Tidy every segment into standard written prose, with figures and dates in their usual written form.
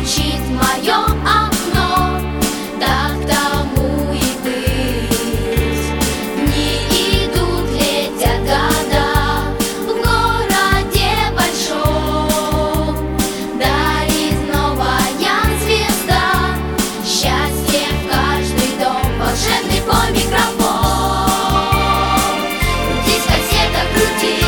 стучит в мое окно, так тому и быть. Дни идут, летят года, в городе большом дарит новая звезда счастье в каждый дом, волшебный по-микрофон. Крутись, кассета, крутись,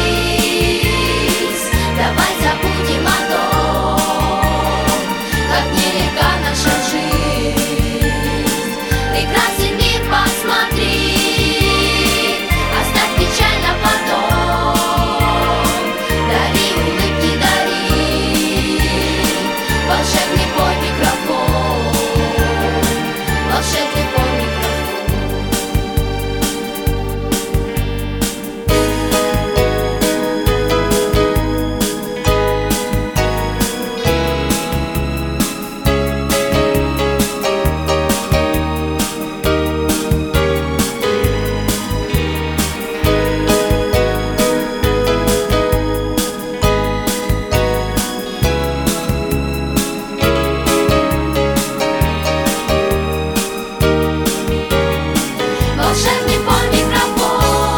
давай забудем о том, как нелегка наша жизнь. Прекрасен мир, посмотри, оставь печаль на потом. Дари улыбки, дари, волшебный по-микрофон, волшебный по-микрофон. Волшебный по-микрофон.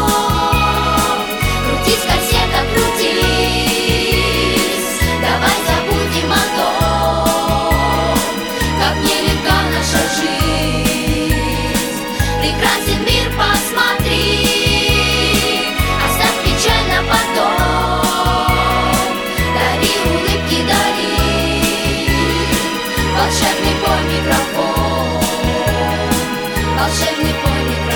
Крутись, кассета, крутись, давай забудем о том, как нелегка наша жизнь. Прекрасен мир, посмотри, оставь печаль на потом. Дари улыбки, дари, волшебный по-микрофон, волшебный по-микрофон.